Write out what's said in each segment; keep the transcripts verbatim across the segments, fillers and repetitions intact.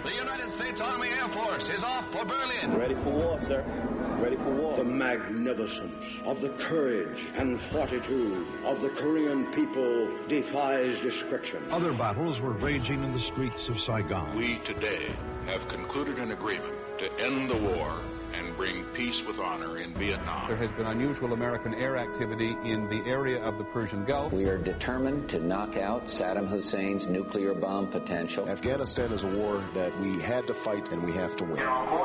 The United States Army Air Force is off for Berlin. Ready for war, sir. Ready for war. The magnificence of the courage and fortitude of the Korean people defies description. Other battles were raging in the streets of Saigon. We today have concluded an agreement to end the war and bring peace with honor in Vietnam. There has been unusual American air activity in the area of the Persian Gulf. We are determined to knock out Saddam Hussein's nuclear bomb potential. Afghanistan is a war that we had to fight and we have to win.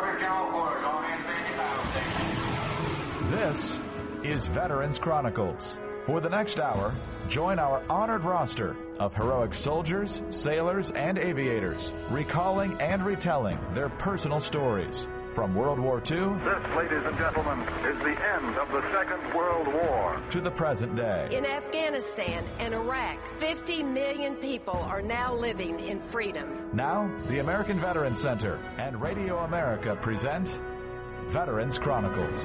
This is Veterans Chronicles. For the next hour, join our honored roster of heroic soldiers, sailors, and aviators, recalling and retelling their personal stories. From World War Two, this, ladies and gentlemen, is the end of the Second World War, to the present day. In Afghanistan and Iraq, fifty million people are now living in freedom. Now, the American Veterans Center and Radio America present Veterans Chronicles.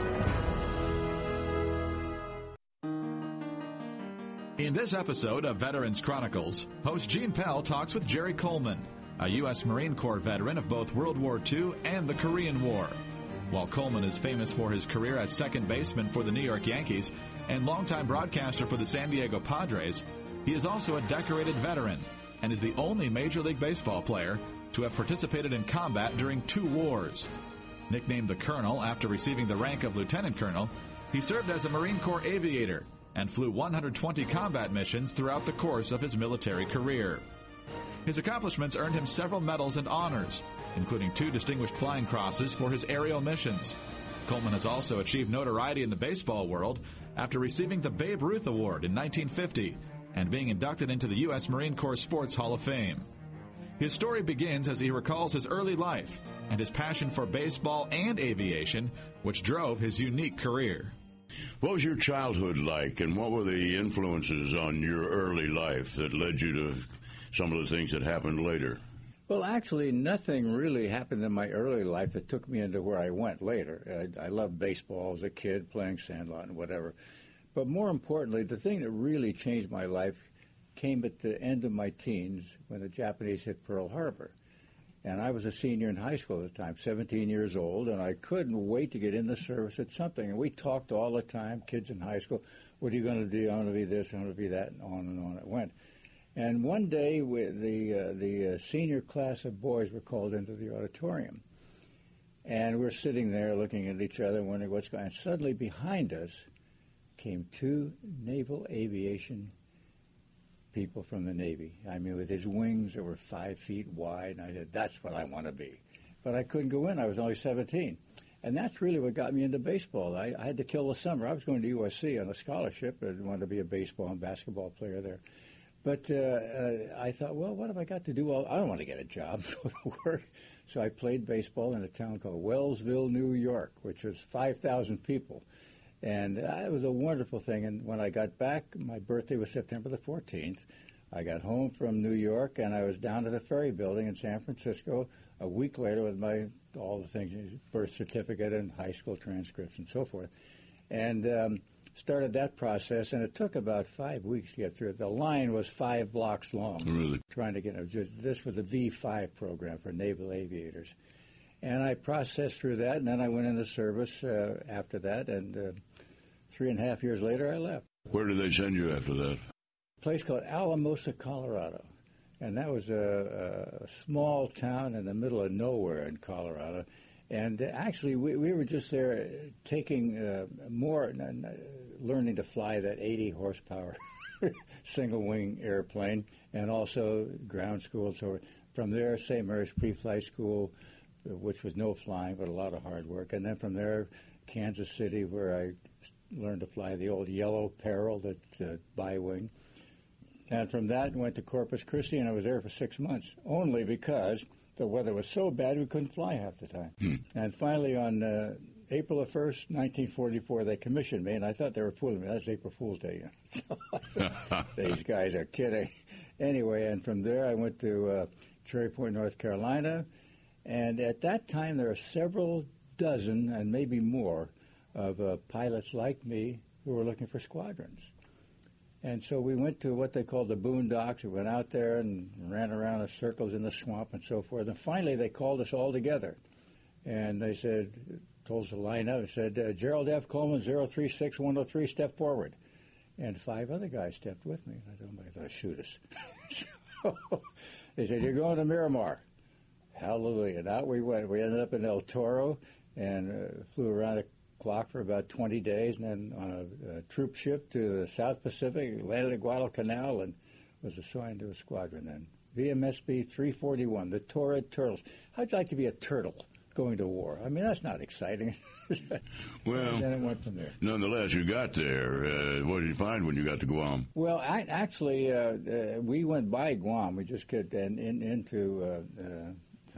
In this episode of Veterans Chronicles, host Gene Pell talks with Jerry Coleman, a U S Marine Corps veteran of both World War Two and the Korean War. While Coleman is famous for his career as second baseman for the New York Yankees and longtime broadcaster for the San Diego Padres, he is also a decorated veteran and is the only Major League Baseball player to have participated in combat during two wars. Nicknamed the Colonel after receiving the rank of Lieutenant Colonel, he served as a Marine Corps aviator and flew one hundred twenty combat missions throughout the course of his military career. His accomplishments earned him several medals and honors, including two Distinguished Flying Crosses for his aerial missions. Coleman has also achieved notoriety in the baseball world after receiving the Babe Ruth Award in nineteen fifty and being inducted into the U S Marine Corps Sports Hall of Fame. His story begins as he recalls his early life and his passion for baseball and aviation, which drove his unique career. What was your childhood like, and what were the influences on your early life that led you to some of the things that happened later? Well, actually, nothing really happened in my early life that took me into where I went later. I, I loved baseball as a kid, playing sandlot and whatever. But more importantly, the thing that really changed my life came at the end of my teens when the Japanese hit Pearl Harbor. And I was a senior in high school at the time, seventeen years old, and I couldn't wait to get in the service at something. And we talked all the time, kids in high school, what are you going to do? I want to be this, I want to be that, and on and on it went. And one day, we, the uh, the uh, senior class of boys were called into the auditorium. And we're sitting there looking at each other, wondering what's going on. And suddenly behind us came two naval aviation people from the Navy. I mean, with his wings that were five feet wide. And I said, that's what I want to be. But I couldn't go in. I was only seventeen. And that's really what got me into baseball. I, I had to kill the summer. I was going to U S C on a scholarship. I wanted to be a baseball and basketball player there. But uh, uh, I thought, well, what have I got to do? All, I don't want to get a job, go to work. So I played baseball in a town called Wellsville, New York, which was five thousand people. And uh, it was a wonderful thing. And when I got back, my birthday was September the fourteenth. I got home from New York, and I was down at the Ferry Building in San Francisco a week later with my all the things, birth certificate and high school transcripts and so forth. And um, started that process, and it took about five weeks to get through it. The line was five blocks long. Really? Trying to get it. This was the V five program for naval aviators. And I processed through that, and then I went into service uh, after that, and uh, three and a half years later, I left. Where did they send you after that? A place called Alamosa, Colorado. And that was a, a small town in the middle of nowhere in Colorado. And actually, we, we were just there taking uh, more, uh, learning to fly that eighty horsepower single-wing airplane, and also ground school. So from there, Saint Mary's Pre-Flight School, which was no flying, but a lot of hard work. And then from there, Kansas City, where I learned to fly the old yellow Peril, that uh, bi-wing. And from that, went to Corpus Christi, and I was there for six months, only because the weather was so bad we couldn't fly half the time. Hmm. And finally, on uh, April the first, nineteen forty-four, they commissioned me, and I thought they were fooling me. That's April Fool's Day. You know? So these guys are kidding. Anyway, and from there, I went to uh, Cherry Point, North Carolina, and at that time, there were several dozen, and maybe more, of uh, pilots like me who were looking for squadrons. And so we went to what they called the boondocks. We went out there and ran around in circles in the swamp and so forth. And finally, they called us all together. And they said, told us to line up, and said, uh, Gerald F. Coleman, zero three six one oh three, step forward. And five other guys stepped with me. I thought, somebody thought, shoot us. So they said, you're going to Miramar. Hallelujah. And out we went. We ended up in El Toro and uh, flew around the clock for about twenty days, and then on a, a troop ship to the South Pacific, landed at Guadalcanal, and was assigned to a squadron then. V M S B three forty-one, the Torrid Turtles. How'd you like to be a turtle going to war? I mean, that's not exciting. Well, and then it went from there. Nonetheless, you got there. Uh, what did you find when you got to Guam? Well, I, actually, uh, uh, we went by Guam. We just get in, in, into uh, uh,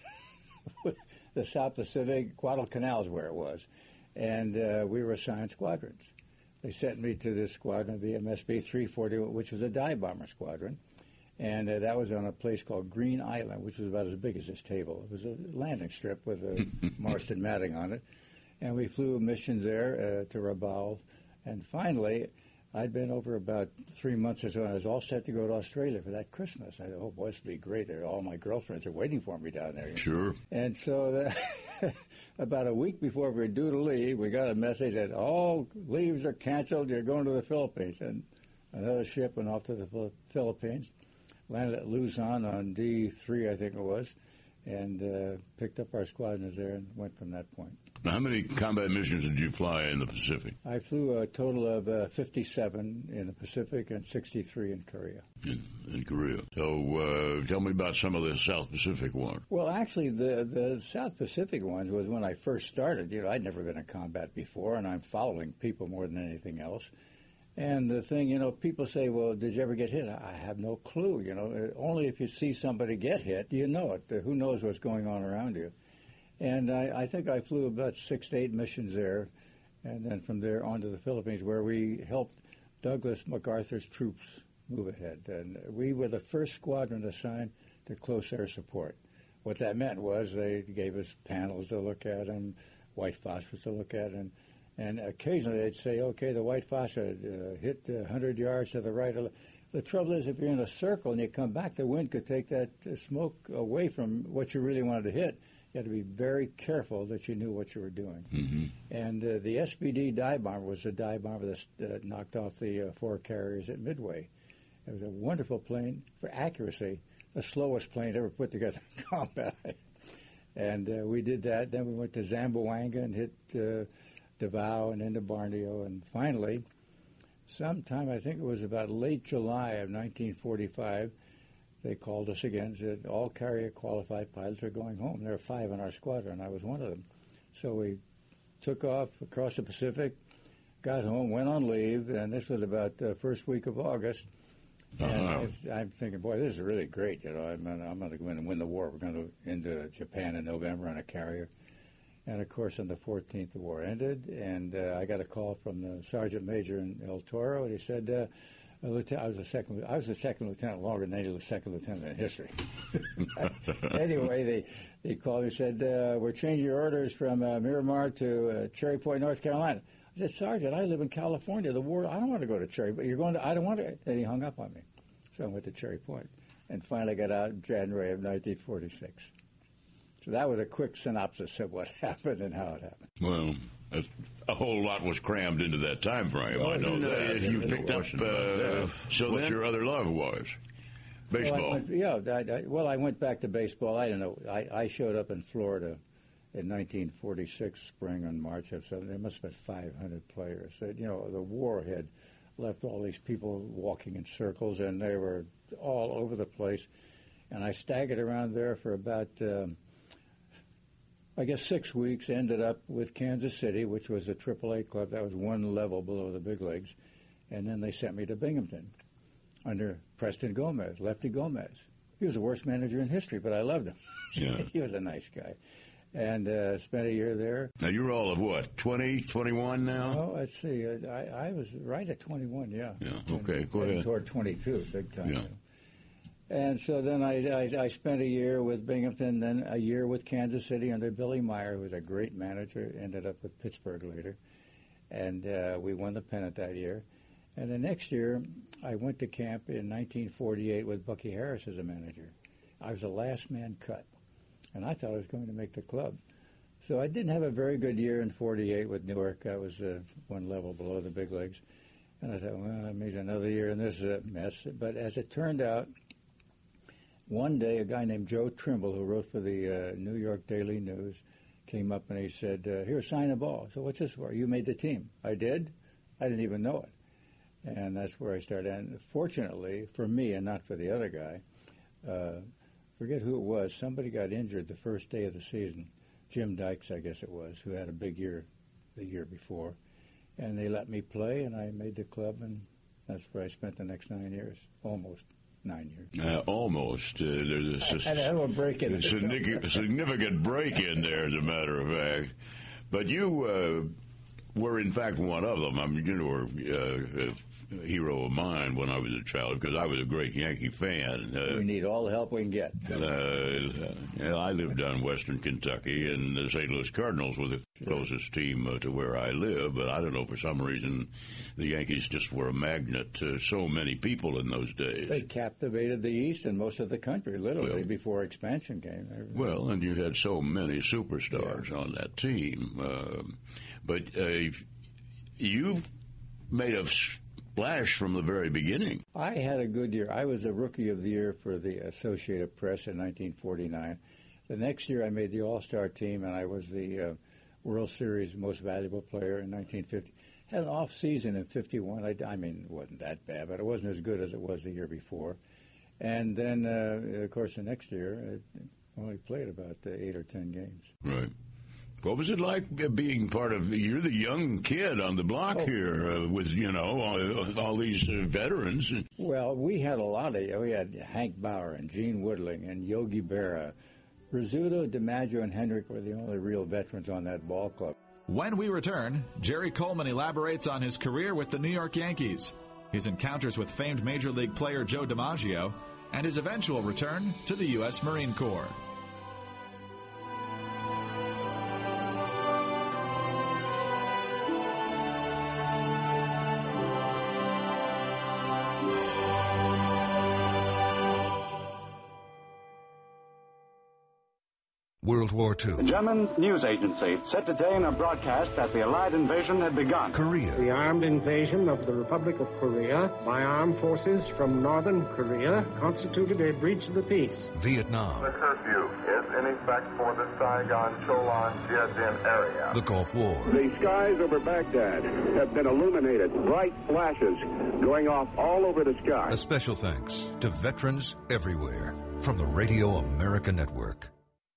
uh, the South Pacific. Guadalcanal is where it was. And uh, we were assigned squadrons. They sent me to this squadron, V M S B three forty, which was a dive bomber squadron. And uh, that was on a place called Green Island, which was about as big as this table. It was a landing strip with a Marston matting on it. And we flew missions there uh, to Rabaul. And finally, I'd been over about three months or so, and I was all set to go to Australia for that Christmas. I thought, oh, boy, this will be great. All my girlfriends are waiting for me down there. Sure. And so the, about a week before we were due to leave, we got a message that all leaves are canceled. You're going to the Philippines. And another ship went off to the Philippines, landed at Luzon on D three, I think it was, and uh, picked up our squadrons there and went from that point. Now, how many combat missions did you fly in the Pacific? I flew a total of uh, fifty-seven in the Pacific and sixty-three in Korea. In, in Korea. So uh, tell me about some of the South Pacific ones. Well, actually, the, the South Pacific ones was when I first started. You know, I'd never been in combat before, and I'm following people more than anything else. And the thing, you know, people say, well, did you ever get hit? I have no clue, you know. Only if you see somebody get hit, you know it. Who knows what's going on around you? And I, I think I flew about six to eight missions there, and then from there on to the Philippines, where we helped Douglas MacArthur's troops move ahead. And we were the first squadron assigned to close air support. What that meant was they gave us panels to look at and white phosphorus to look at, and And occasionally they'd say, okay, the white phosphorus uh, hit uh, one hundred yards to the right. The trouble is, if you're in a circle and you come back, the wind could take that uh, smoke away from what you really wanted to hit. You had to be very careful that you knew what you were doing. Mm-hmm. And uh, the S B D dive bomber was a dive bomber that uh, knocked off the uh, four carriers at Midway. It was a wonderful plane for accuracy, the slowest plane ever put together in combat. And uh, we did that. Then we went to Zamboanga and hit uh, Davao and into Borneo. And finally, sometime, I think it was about late July of nineteen forty-five, they called us again and said, all carrier qualified pilots are going home. There were five in our squadron. I was one of them. So we took off across the Pacific, got home, went on leave, and this was about the first week of August. Uh-huh. And I'm thinking, boy, this is really great. You know, I'm, I'm going to go in and win the war. We're going to into Japan in November on a carrier. And, of course, on the fourteenth, the war ended, and uh, I got a call from the sergeant major in El Toro, and he said, uh, a lieutenant, I was a second I was a second lieutenant longer than any second lieutenant in history. Anyway, they, they called me and said, uh, we're changing your orders from uh, Miramar to uh, Cherry Point, North Carolina. I said, Sergeant, I live in California. The war, I don't want to go to Cherry Point. You're going to, I don't want to. And he hung up on me. So I went to Cherry Point and finally got out in January of nineteen forty-six. So that was a quick synopsis of what happened and how it happened. Well, a whole lot was crammed into that time frame. Oh, I know no, that. no, You no, picked no, up no, uh, no. so When? that your other love was baseball. Well, I went, yeah, I, I, well, I went back to baseball. I don't know. I, I showed up in Florida in nineteen forty-six, spring and March of seven. There must have been five hundred players. So, you know, the war had left all these people walking in circles, and they were all over the place. And I staggered around there for about, um, I guess, six weeks, ended up with Kansas City, which was a triple A club. That was one level below the big leagues. And then they sent me to Binghamton under Preston Gomez, Lefty Gomez. He was the worst manager in history, but I loved him. Yeah. He was a nice guy. And uh, spent a year there. Now, you're all of what, twenty, twenty-one now? Oh, let's see. I, I was right at twenty-one, yeah. Yeah, okay, and, go ahead. Toward twenty-two, big time. Yeah. And so then I, I, I spent a year with Binghamton, then a year with Kansas City under Billy Meyer, who was a great manager, ended up with Pittsburgh later. And uh, we won the pennant that year. And the next year, I went to camp in nineteen forty-eight with Bucky Harris as a manager. I was the last man cut, and I thought I was going to make the club. So I didn't have a very good year in forty-eight with Newark. I was uh, one level below the big leagues. And I thought, well, I made another year in this uh, mess. But as it turned out, one day a guy named Joe Trimble, who wrote for the uh, New York Daily News, came up and he said, uh, here, sign a ball. So what's this for? You made the team. I did? I didn't even know it. And that's where I started. And fortunately, for me and not for the other guy, uh, forget who it was, somebody got injured the first day of the season. Jim Dykes, I guess it was, who had a big year the year before. And they let me play, and I made the club, and that's where I spent the next nine years, almost nine years. Uh, almost. Uh, there's a, I had a hell of a break in a significant, significant break in there, as a matter of fact. But you uh, were, in fact, one of them. I mean, you were uh, a hero of mine when I was a child, because I was a great Yankee fan. Uh, we need all the help we can get. Uh, yeah, I lived down in western Kentucky, and the Saint Louis Cardinals were the sure. closest team uh, to where I live. But I don't know, for some reason, the Yankees just were a magnet to so many people in those days. They captivated the East and most of the country, literally, well, before expansion came. Well, and you had so many superstars yeah. on that team. Uh, but uh, you've made a splash from the very beginning. I had a good year. I was a Rookie of the Year for the Associated Press in nineteen forty-nine. The next year I made the All-Star team, and I was the uh, World Series Most Valuable Player in nineteen fifty. Had an off season in fifty-one. I, I mean, it wasn't that bad, but it wasn't as good as it was the year before. And then, uh, of course, the next year I only played about uh, eight or ten games. Right. What was it like being part of, you're the young kid on the block oh. here uh, with, you know, all, all these uh, veterans? Well, we had a lot of, we had Hank Bauer and Gene Woodling and Yogi Berra. Rizzuto, DiMaggio, and Hendrick were the only real veterans on that ball club. When we return, Jerry Coleman elaborates on his career with the New York Yankees, his encounters with famed Major League player Joe DiMaggio, and his eventual return to the U S Marine Corps. World War Two. The German news agency said today in a broadcast that the Allied invasion had begun. Korea. The armed invasion of the Republic of Korea by armed forces from northern Korea constituted a breach of the peace. Vietnam. The curfew is in effect for the Saigon, Cholan, Jiadin area. The Gulf War. The skies over Baghdad have been illuminated. Bright flashes going off all over the sky. A special thanks to veterans everywhere from the Radio America Network.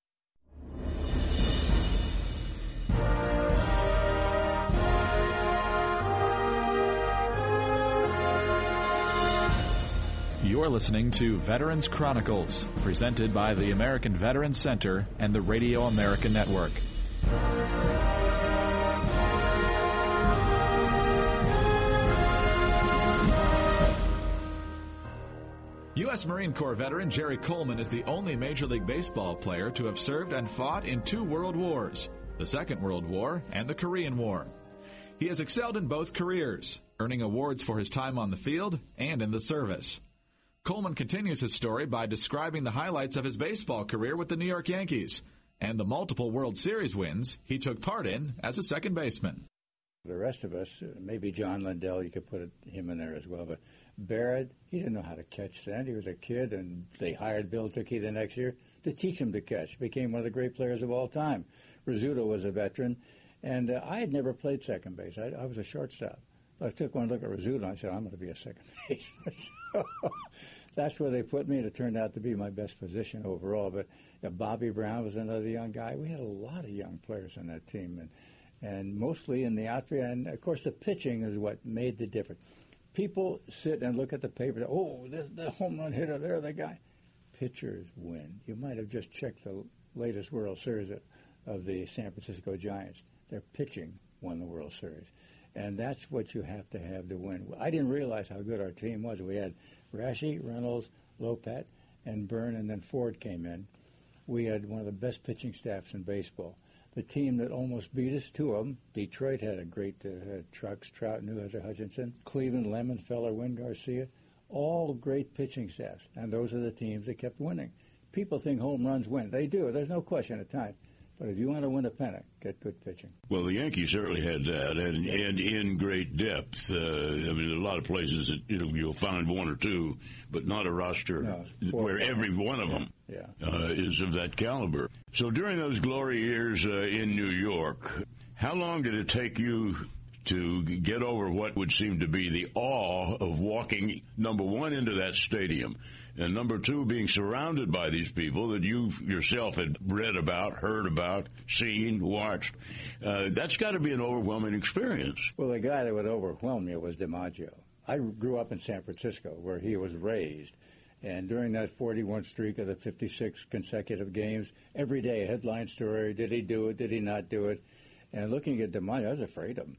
You're listening to Veterans Chronicles, presented by the American Veterans Center and the Radio America Network. U S Marine Corps veteran Jerry Coleman is the only Major League Baseball player to have served and fought in two world wars, the Second World War and the Korean War. He has excelled in both careers, earning awards for his time on the field and in the service. Coleman continues his story by describing the highlights of his baseball career with the New York Yankees and the multiple World Series wins he took part in as a second baseman. The rest of us, maybe John Lindell, you could put him in there as well, but Barrett, he didn't know how to catch then. He was a kid, and they hired Bill Dickey the next year to teach him to catch. Became one of the great players of all time. Rizzuto was a veteran, and uh, I had never played second base. I, I was a shortstop. I took one look at Rizzuto, and I said, I'm going to be a second baseman. That's where they put me, and it turned out to be my best position overall. But uh, Bobby Brown was another young guy. We had a lot of young players on that team, and and mostly in the outfield. And, of course, the pitching is what made the difference. People sit and look at the paper. Oh, the, the home run hitter, they're the guy. Pitchers win. You might have just checked the latest World Series of, of the San Francisco Giants. Their pitching won the World Series. And that's what you have to have to win. I didn't realize how good our team was. We had Rashi, Reynolds, Lopat, and Byrne, and then Ford came in. We had one of the best pitching staffs in baseball. The team that almost beat us, two of them, Detroit had a great uh, had Trucks, Trout, Neuhauser, Hutchinson, Cleveland, Lemon, Feller, Wynn, Garcia, all great pitching staffs. And those are the teams that kept winning. People think home runs win. They do. There's no question at times. But if you want to win a pennant, get good pitching. Well, the Yankees certainly had that, and, and in great depth. Uh, I mean, a lot of places that you know, you'll find one or two, but not a roster no, where every one of them yeah. uh, is of that caliber. So during those glory years uh, in New York, how long did it take you to get over what would seem to be the awe of walking, number one, into that stadium, and number two, being surrounded by these people that you yourself had read about, heard about, seen, watched? Uh, that's got to be an overwhelming experience. Well, the guy that would overwhelm me was DiMaggio. I grew up in San Francisco, where he was raised. And during that forty-one streak of the fifty-six consecutive games, every day a headline story, did he do it, did he not do it? And looking at DiMaggio, I was afraid of him.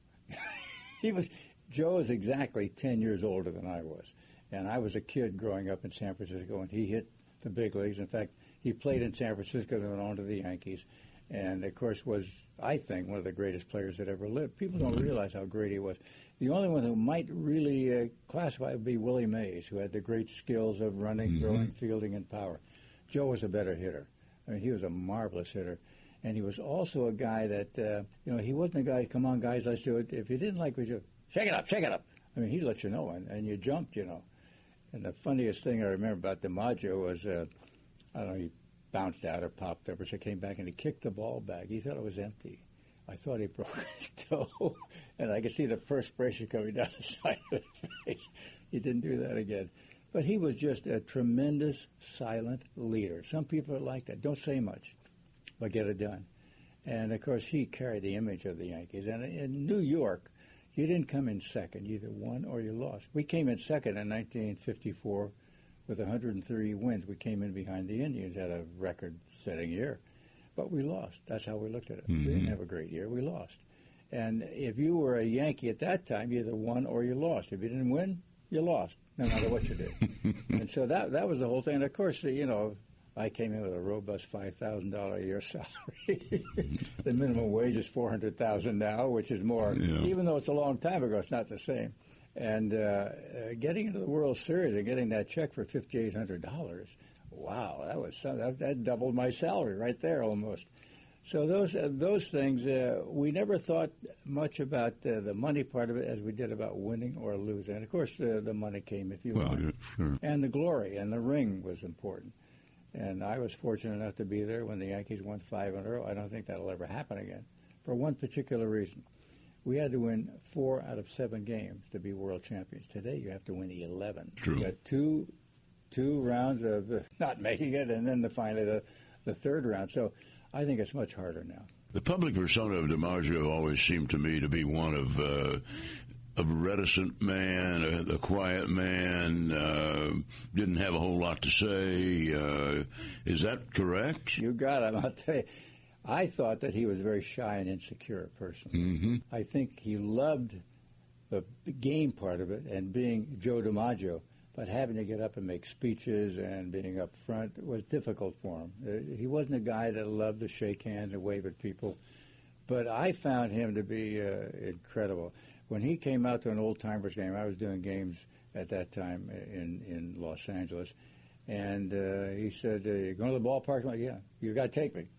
he was Joe is exactly ten years older than I was. And I was a kid growing up in San Francisco, and he hit the big leagues. In fact, he played in San Francisco and went on to the Yankees. And, of course, was, I think, one of the greatest players that ever lived. People don't realize how great he was. The only one who might really uh, classify would be Willie Mays, who had the great skills of running, mm-hmm. throwing, fielding, and power. Joe was a better hitter. I mean, he was a marvelous hitter. And he was also a guy that, uh, you know, he wasn't a guy, come on, guys, let's do it. If you didn't like what you shake it up, shake it up. I mean, he'd let you know, and, and you jumped, you know. And the funniest thing I remember about DiMaggio was, uh, I don't know, he bounced out or popped up or so came back and he kicked the ball back. He thought it was empty. I thought he broke his toe, and I could see the perspiration coming down the side of his face. He didn't do that again. But he was just a tremendous silent leader. Some people are like that. Don't say much, but get it done. And, of course, he carried the image of the Yankees. And in New York, you didn't come in second. You either won or you lost. We came in second in nineteen fifty-four with one hundred three wins. We came in behind the Indians, had a record-setting year. But we lost. That's how we looked at it. Mm-hmm. We didn't have a great year. We lost. And if you were a Yankee at that time, you either won or you lost. If you didn't win, you lost, no matter what you did. And so that that was the whole thing. And, of course, you know, I came in with a robust five thousand dollars a year salary. The minimum wage is four hundred thousand dollars now, which is more. Yeah. Even though it's a long time ago, it's not the same. And uh, uh, getting into the World Series and getting that check for five thousand eight hundred dollars, wow, that was some, that, that doubled my salary right there almost. So those uh, those things, uh, we never thought much about uh, the money part of it as we did about winning or losing. And, of course, uh, the money came if you well, won. Yeah, sure. And the glory and the ring was important. And I was fortunate enough to be there when the Yankees won five in a row. I don't think that'll ever happen again for one particular reason. We had to win four out of seven games to be world champions. Today you have to win eleven. True. You got two two rounds of uh, not making it, and then the, finally the, the third round. So I think it's much harder now. The public persona of DiMaggio always seemed to me to be one of uh, a reticent man, a, a quiet man, uh, didn't have a whole lot to say. Uh, is that correct? You got it. I'll tell you. I thought that he was a very shy and insecure person. Mm-hmm. I think he loved the game part of it and being Joe DiMaggio, but having to get up and make speeches and being up front was difficult for him. Uh, he wasn't a guy that loved to shake hands and wave at people, but I found him to be uh, incredible. When he came out to an old-timers game, I was doing games at that time in, in Los Angeles, and uh, he said, uh, you going to the ballpark? I'm like, yeah, you got to take me.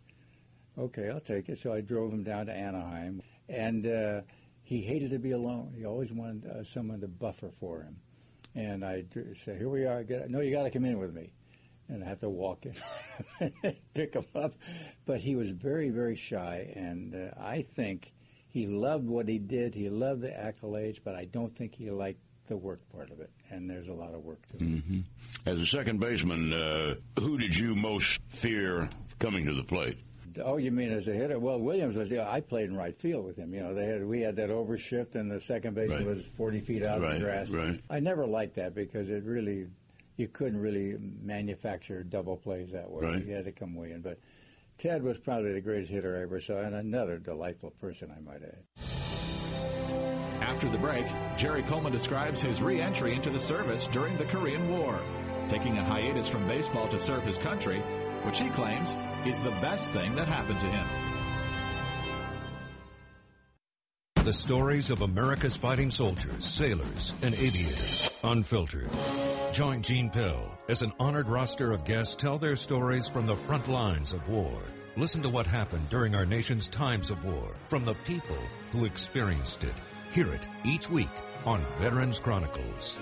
Okay, I'll take it. So I drove him down to Anaheim, and uh, he hated to be alone. He always wanted uh, someone to buffer for him. And I say, here we are. Get, no, you got to come in with me. And I have to walk in and pick him up. But he was very, very shy, and uh, I think he loved what he did. He loved the accolades, but I don't think he liked the work part of it, and there's a lot of work to it. Mm-hmm. As a second baseman, uh, who did you most fear coming to the plate? Oh, you mean as a hitter? Well, Williams was. Yeah, I played in right field with him. You know, they had we had that overshift, and the second baseman right. was forty feet out right, of the grass. Right. I never liked that because it really, you couldn't really manufacture double plays that way. Right. You had to come way in. But Ted was probably the greatest hitter I ever saw, and another delightful person, I might add. After the break, Jerry Coleman describes his re-entry into the service during the Korean War, taking a hiatus from baseball to serve his country, which he claims is the best thing that happened to him. The stories of America's fighting soldiers, sailors, and aviators, unfiltered. Join Gene Pell as an honored roster of guests tell their stories from the front lines of war. Listen to what happened during our nation's times of war from the people who experienced it. Hear it each week on Veterans Chronicles.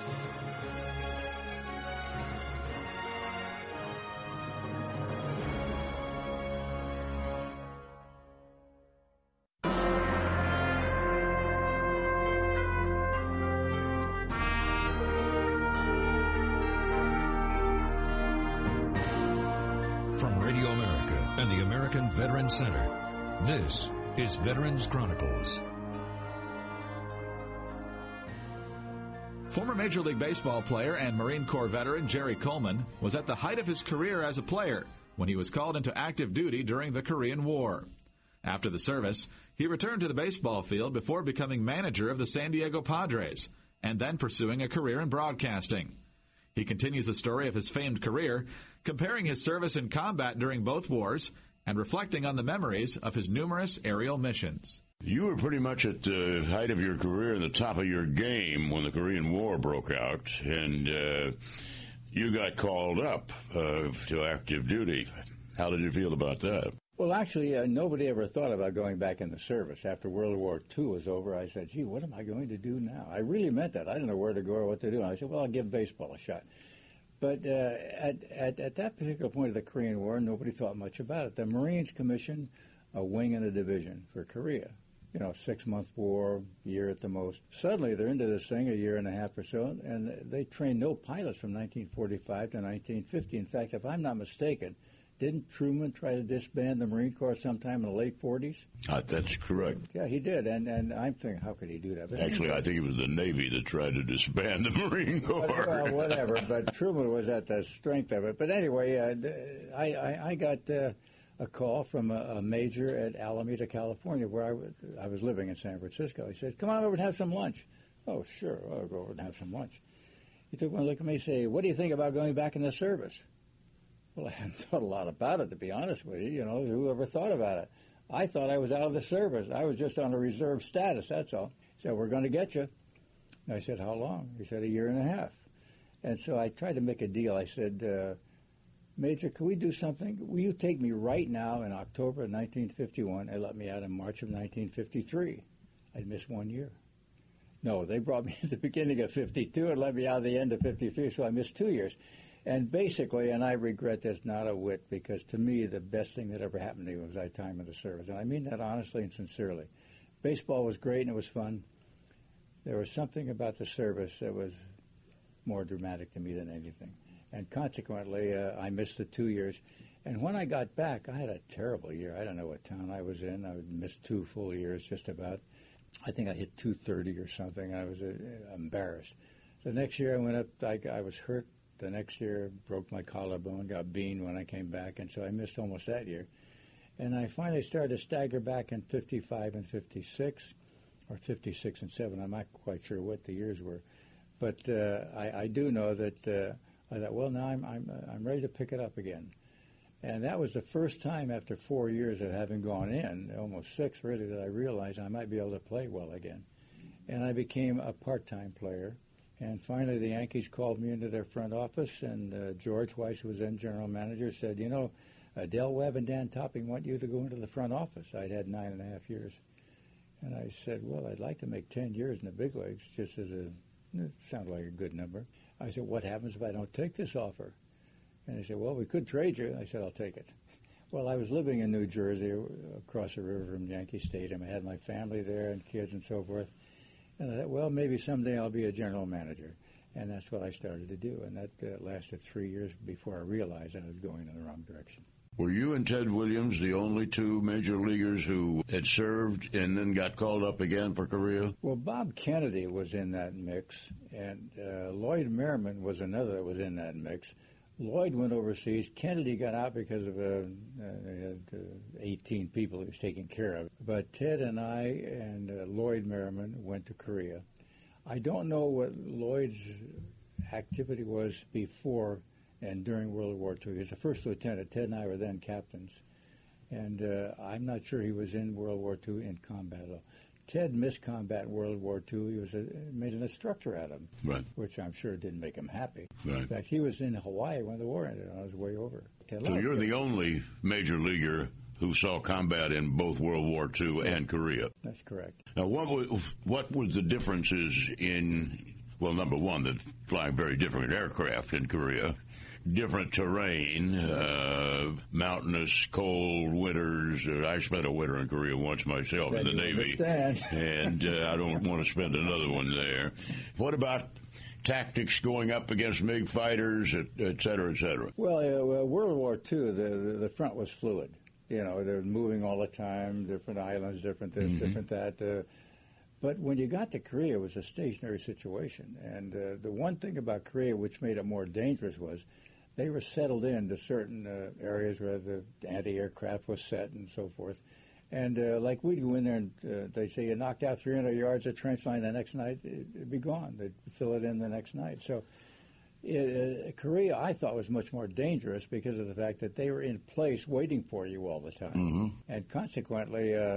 From Radio America and the American Veterans Center, this is Veterans Chronicles. Former Major League Baseball player and Marine Corps veteran Jerry Coleman was at the height of his career as a player when he was called into active duty during the Korean War. After the service, he returned to the baseball field before becoming manager of the San Diego Padres and then pursuing a career in broadcasting. He continues the story of his famed career, comparing his service in combat during both wars and reflecting on the memories of his numerous aerial missions. You were pretty much at the height of your career and the top of your game when the Korean War broke out, and uh, you got called up uh, to active duty. How did you feel about that? Well, actually, uh, nobody ever thought about going back in the service. After World War Two was over, I said, gee, what am I going to do now? I really meant that. I didn't know where to go or what to do. And I said, well, I'll give baseball a shot. But uh, at, at, at that particular point of the Korean War, nobody thought much about it. The Marines commissioned a wing and a division for Korea. You know, six-month war, year at the most. Suddenly, they're into this thing a year and a half or so, and they trained no pilots from nineteen forty-five to nineteen fifty. In fact, if I'm not mistaken, didn't Truman try to disband the Marine Corps sometime in the late forties? Uh, that's correct. Yeah, he did, and, and I'm thinking, how could he do that? But Actually, anyway, I think it was the Navy that tried to disband the Marine Corps. But, well, whatever, but Truman was at the strength of it. But anyway, uh, I, I, I got uh, a call from a, a major at Alameda, California, where I was, I was living in San Francisco. He said, come on over and have some lunch. Oh, sure, I'll go over and have some lunch. He took one look at me and said, what do you think about going back in the service? Well, I hadn't thought a lot about it, to be honest with you. You know, who ever thought about it? I thought I was out of the service. I was just on a reserve status, that's all. He said, we're going to get you. And I said, how long? He said, a year and a half. And so I tried to make a deal. I said, uh, Major, can we do something? Will you take me right now in October of nineteen fifty-one and let me out in March of nineteen fifty-three? I'd missed one year. No, they brought me at the beginning of fifty-two and let me out at the end of fifty-three, so I missed two years. And basically, and I regret this not a whit, because to me, the best thing that ever happened to me was that time in the service. And I mean that honestly and sincerely. Baseball was great and it was fun. There was something about the service that was more dramatic to me than anything. And consequently, uh, I missed the two years. And when I got back, I had a terrible year. I don't know what town I was in. I missed two full years just about. I think I hit two thirty or something. I was uh, embarrassed. The next year I went up, I, I was hurt. The next year, broke my collarbone, got beamed when I came back, and so I missed almost that year. And I finally started to stagger back in fifty-five and fifty-six, or fifty-six and seven. I'm not quite sure what the years were. But uh, I, I do know that uh, I thought, well, now I'm, I'm, uh, I'm ready to pick it up again. And that was the first time after four years of having gone in, almost six really, that I realized I might be able to play well again. And I became a part-time player. And finally, the Yankees called me into their front office, and uh, George Weiss, who was then general manager, said, you know, uh, Del Webb and Dan Topping want you to go into the front office. I'd had nine and a half years. And I said, well, I'd like to make ten years in the big leagues, just as a, it sounded like a good number. I said, what happens if I don't take this offer? And he said, well, we could trade you. I said, I'll take it. Well, I was living in New Jersey, across the river from Yankee Stadium. I had my family there and kids and so forth. And I thought, well, maybe someday I'll be a general manager. And that's what I started to do. And that uh, lasted three years before I realized I was going in the wrong direction. Were you and Ted Williams the only two major leaguers who had served and then got called up again for Korea? Well, Bob Kennedy was in that mix, and uh, Lloyd Merriman was another that was in that mix. Lloyd went overseas. Kennedy got out because of uh, uh, had, uh, eighteen people he was taking care of. But Ted and I and uh, Lloyd Merriman went to Korea. I don't know what Lloyd's activity was before and during World War Two. He was the first lieutenant. Ted and I were then captains. And uh, I'm not sure he was in World War Two in combat at all. Ted missed combat in World War Two. He was a, made an instructor at him, right. which I'm sure didn't make him happy. Right. In fact, he was in Hawaii when the war ended on his way over. So you're the only major leaguer who saw combat in both World War Two and Korea. That's correct. Now, what was, what was the differences in, well, number one, that flying very different aircraft in Korea, different terrain, uh, mountainous, cold winters. Uh, I spent a winter in Korea once myself That in the you Navy, and uh, I don't want to spend another one there. What about tactics going up against MiG fighters, et, et cetera, et cetera? Well, uh, World War Two, the, the the front was fluid. You know, they're moving all the time, different islands, different this, mm-hmm. different that. Uh, but when you got to Korea, it was a stationary situation. And uh, the one thing about Korea which made it more dangerous was they were settled into certain uh, areas where the anti-aircraft was set and so forth. And uh, like we'd go in there and uh, they'd say you knocked out three hundred yards of trench line the next night, it'd be gone. They'd fill it in the next night. So it, uh, Korea, I thought, was much more dangerous because of the fact that they were in place waiting for you all the time. Mm-hmm. And consequently, uh,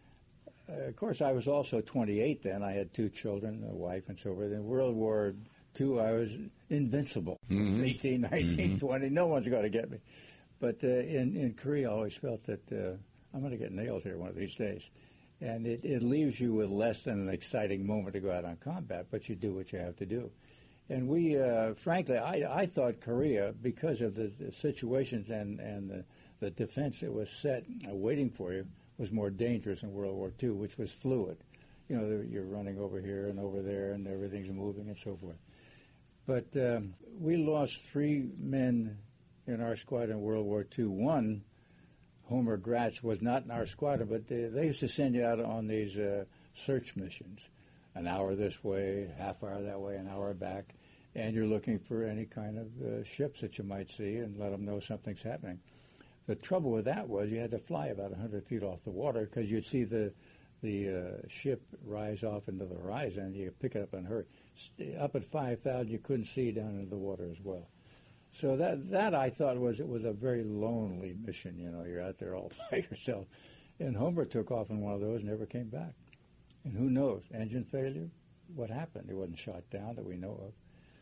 uh, of course, I was also twenty-eight then. I had two children, a wife, and so forth. In World War Two, I was invincible. Mm-hmm. eighteen, nineteen, mm-hmm. twenty. No one's going to get me. But uh, in, in Korea, I always felt that uh, I'm going to get nailed here one of these days. And it, it leaves you with less than an exciting moment to go out on combat, but you do what you have to do. And we, uh, frankly, I, I thought Korea, because of the, the situations and, and the, the defense that was set uh, waiting for you, was more dangerous in World War Two, which was fluid. You know, you're running over here and over there, and everything's moving and so forth. But um, we lost three men in our squadron in World War Two. One, Homer Gratz, was not in our squadron, but they, they used to send you out on these uh, search missions, an hour this way, half hour that way, an hour back, and you're looking for any kind of uh, ships that you might see and let them know something's happening. The trouble with that was you had to fly about one hundred feet off the water because you'd see the the uh, ship rise off into the horizon, and you could pick it up and hurry. Up at five thousand, you couldn't see down into the water as well. So that that I thought was it was a very lonely mission. You know, you're out there all by yourself. And Homer took off in one of those and never came back. And who knows? Engine failure? What happened? He wasn't shot down that we know of.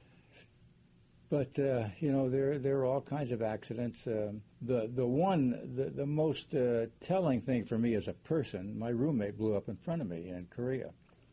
But uh, you know, there there are all kinds of accidents. Um, the the one the the most uh, telling thing for me as a person, my roommate blew up in front of me in Korea,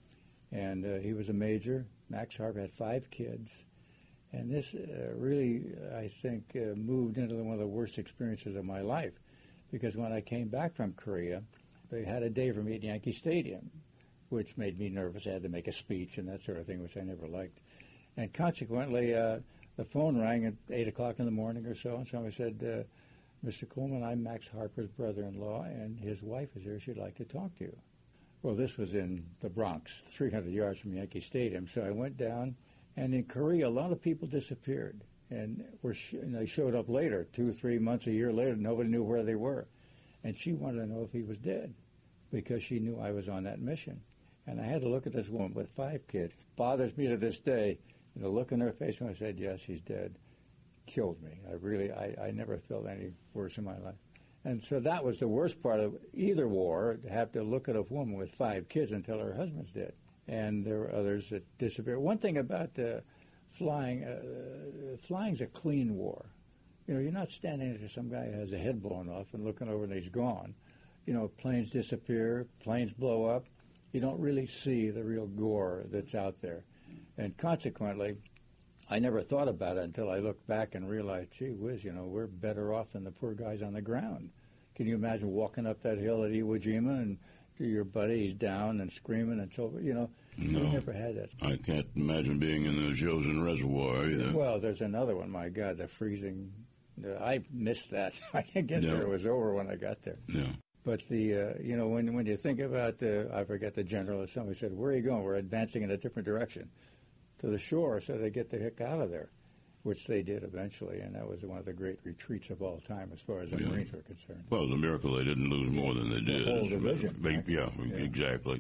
and uh, he was a major. Max Harper had five kids, and this uh, really, I think, uh, moved into one of the worst experiences of my life, because when I came back from Korea, they had a day for me at Yankee Stadium, which made me nervous. I had to make a speech and that sort of thing, which I never liked, and consequently. Uh, The phone rang at eight o'clock in the morning or so, and somebody said, uh, Mister Coleman, I'm Max Harper's brother-in-law, and his wife is here. She'd like to talk to you. Well, this was in the Bronx, three hundred yards from Yankee Stadium. So I went down, and in Korea, a lot of people disappeared. And, were sh- and they showed up later, two, three months, a year later. Nobody knew where they were. And she wanted to know if he was dead, because she knew I was on that mission. And I had to look at this woman with five kids. Bothers me to this day. And the look in her face when I said, yes, he's dead, killed me. I really, I, I never felt any worse in my life. And so that was the worst part of either war, to have to look at a woman with five kids and tell her husband's dead. And there were others that disappeared. One thing about uh, flying, uh, flying's a clean war. You know, you're not standing next to some guy who has a head blown off and looking over and he's gone. You know, planes disappear, planes blow up. You don't really see the real gore that's out there. And consequently, I never thought about it until I looked back and realized, gee whiz, you know, we're better off than the poor guys on the ground. Can you imagine walking up that hill at Iwo Jima and your buddy, he's down and screaming and so forth? You know, no, we never had that. I can't imagine being in the Josen Reservoir either. Well, there's another one, my God, the freezing. Uh, I missed that. I didn't get no. there. It was over when I got there. Yeah. But the, uh, you know, when when you think about, uh, I forget the general or somebody said, where are you going? We're advancing in a different direction. To the shore, so they get the heck out of there, which they did eventually, and that was one of the great retreats of all time as far as the yeah. Marines were concerned. Well, it's a miracle they didn't lose more than they did. The whole division. They, yeah, yeah, exactly.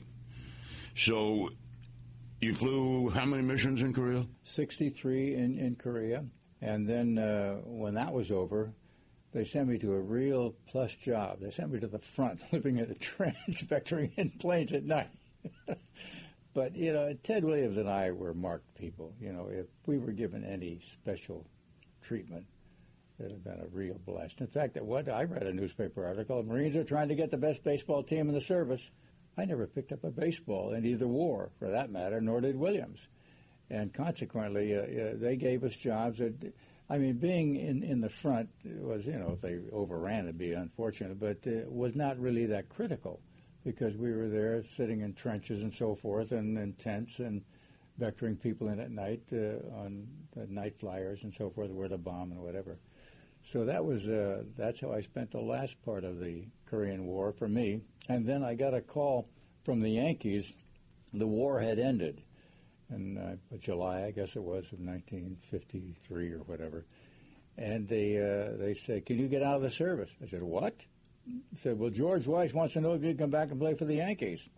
So, you flew how many missions in Korea? sixty-three in, in Korea, and then uh, when that was over, they sent me to a real plus job. They sent me to the front, living in a trench, vectoring in planes at night. But, you know, Ted Williams and I were marked people. You know, if we were given any special treatment, it would have been a real blast. In fact, what I read a newspaper article, Marines are trying to get the best baseball team in the service. I never picked up a baseball in either war, for that matter, nor did Williams. And consequently, uh, uh, they gave us jobs that, I mean, being in, in the front was, you know, if they overran it'd be unfortunate, but uh, was not really that critical, because we were there sitting in trenches and so forth, and in tents, and vectoring people in at night uh, on the night flyers and so forth, where to bomb and whatever. So that was uh, that's how I spent the last part of the Korean War for me. And then I got a call from the Yankees. The war had ended in uh, July, I guess it was, of nineteen fifty-three or whatever. And they uh, they said, "Can you get out of the service?" I said, "What?" He said, "Well, George Weiss wants to know if you can come back and play for the Yankees."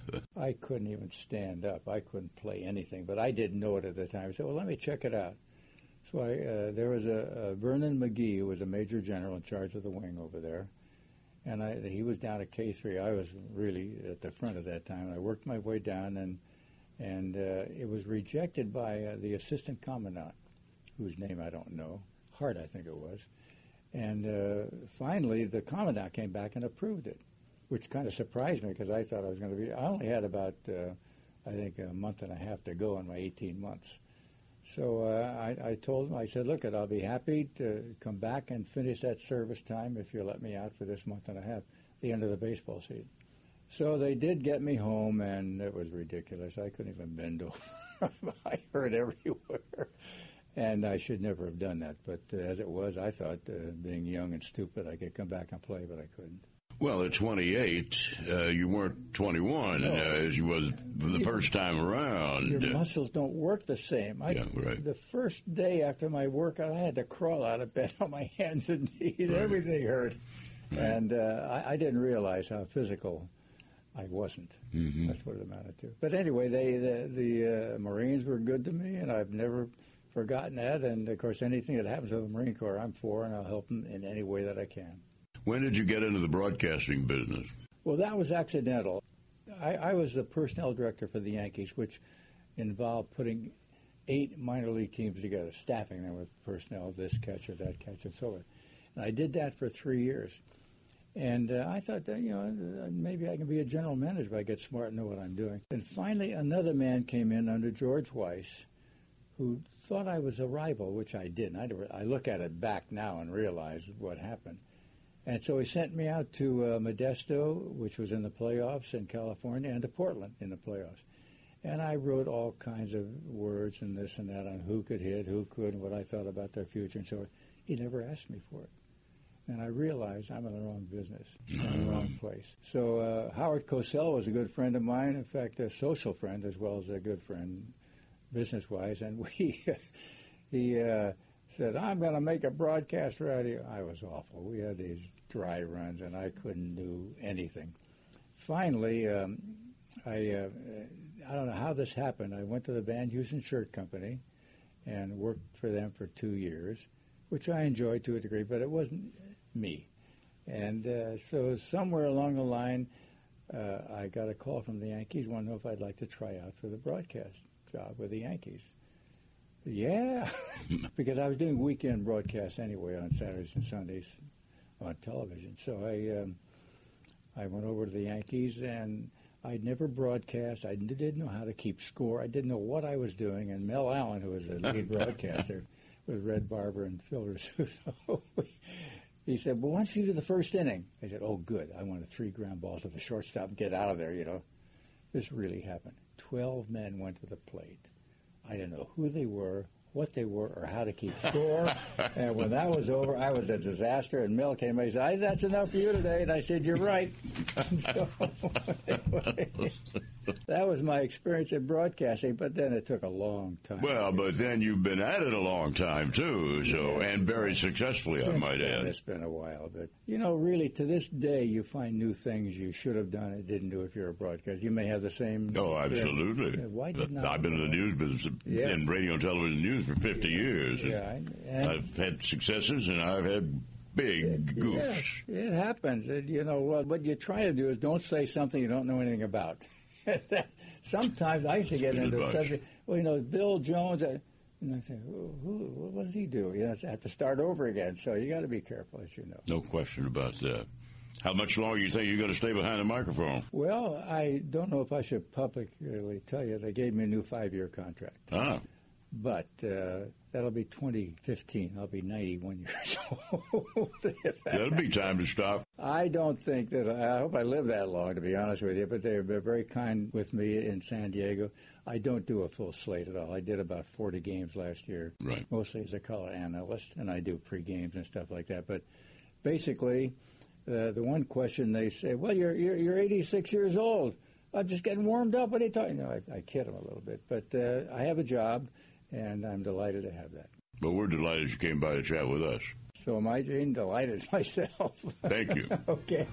I couldn't even stand up. I couldn't play anything, but I didn't know it at the time. I said, "Well, let me check it out." So I, uh, there was a, a Vernon McGee, who was a major general in charge of the wing over there, and I, he was down at K three. I was really at the front at that time. I worked my way down, and and uh, it was rejected by uh, the assistant commandant, whose name I don't know, Hart, I think it was. And uh, finally, the commandant came back and approved it, which kind of surprised me, because I thought I was going to be. I only had about, uh, I think, a month and a half to go in my eighteen months. So uh, I, I told him, I said, "Look, I'll be happy to come back and finish that service time if you let me out for this month and a half, the end of the baseball season." So they did get me home, and it was ridiculous. I couldn't even bend over. I hurt everywhere. And I should never have done that. But uh, as it was, I thought, uh, being young and stupid, I could come back and play, but I couldn't. Well, at twenty-eight, uh, you weren't twenty-one no. uh, as you was the you, first time around. Your uh, muscles don't work the same. I, yeah, right. The first day after my workout, I had to crawl out of bed on my hands and knees. Right. Everything hurt. Right. And uh, I, I didn't realize how physical I wasn't. Mm-hmm. That's what it amounted to. But anyway, they the, the uh, Marines were good to me, and I've never forgotten that. And, of course, anything that happens to the Marine Corps, I'm for, and I'll help them in any way that I can. When did you get into the broadcasting business? Well, that was accidental. I, I was the personnel director for the Yankees, which involved putting eight minor league teams together, staffing them with personnel, this catcher, that catcher, and so on. And I did that for three years. And uh, I thought, that, you know, maybe I can be a general manager if I get smart and know what I'm doing. And finally, another man came in under George Weiss, who thought I was a rival, which I didn't. I, I look at it back now and realize what happened. And so he sent me out to uh, Modesto, which was in the playoffs in California, and to Portland in the playoffs. And I wrote all kinds of words and this and that on who could hit, who could, and what I thought about their future and so on. He never asked me for it. And I realized I'm in the wrong business, in the wrong place. So uh, Howard Cosell was a good friend of mine, in fact, a social friend as well as a good friend, business-wise. And we, he uh, said, "I'm going to make a broadcast radio." I was awful. We had these dry runs, and I couldn't do anything. Finally, um, I uh, I don't know how this happened. I went to the Van Heusen Shirt Company and worked for them for two years, which I enjoyed to a degree, but it wasn't me. And uh, so somewhere along the line, uh, I got a call from the Yankees, wanted to know if I'd like to try out for the broadcast job with the Yankees. Yeah, because I was doing weekend broadcasts anyway on Saturdays and Sundays on television. So I um, I went over to the Yankees, and I'd never broadcast. I didn't know how to keep score. I didn't know what I was doing. And Mel Allen, who was the lead broadcaster, with Red Barber and Phil Rizzuto, he said, "Well, why don't you do the first inning?" I said, "Oh, good. I wanted three ground balls to the shortstop and get out of there, you know." This really happened. Twelve men went to the plate. I didn't know who they were, what they were, or how to keep score. And when that was over, I was a disaster. And Mel came and he said, "That's enough for you today." And I said, "You're right." So, anyway, that was my experience in broadcasting, but then it took a long time. Well, but then you've been at it a long time, too, so yeah, and very successfully, I might add. It's been a while. But, you know, really, to this day, you find new things you should have done and didn't do if you're a broadcaster. You may have the same... Oh, absolutely. Experience. Why didn't I? I've been in the news business, yeah. in radio and television news for fifty years. Yeah, and I've had successes, and I've had big it, goofs. Yeah, it happens. It, you know, what, what you try to do is don't say something you don't know anything about. Sometimes I used to get Good into a advice. subject. Well, you know, Bill Jones. Uh, and I say, who, who, what did he do? You know, I have to start over again. So you got to be careful, as you know. No question about that. How much longer you think you're going to stay behind the microphone? Well, I don't know if I should publicly tell you. They gave me a new five-year contract. Ah. But uh, that'll be twenty fifteen. I'll be ninety-one years old. That'll be time to stop. I don't think that, I hope I live that long, to be honest with you, but they're very kind with me in San Diego. I don't do a full slate at all. I did about forty games last year, right. Mostly as a color analyst, and I do pre-games and stuff like that. But basically, uh, the one question they say, well, you're, you're, you're eighty-six years old. I'm just getting warmed up. What are you talking about? I, I kid them a little bit. But uh, I have a job, and I'm delighted to have that. But we're delighted you came by to chat with us. So am I, Gene? Delighted myself. Thank you. Okay.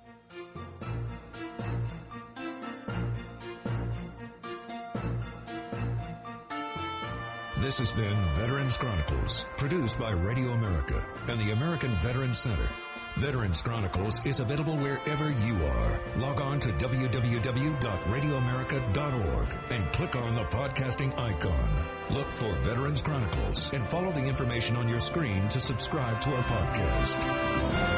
This has been Veterans Chronicles, produced by Radio America and the American Veterans Center. Veterans Chronicles is available wherever you are. Log on to w w w dot radio america dot org and click on the podcasting icon. Look for Veterans Chronicles and follow the information on your screen to subscribe to our podcast.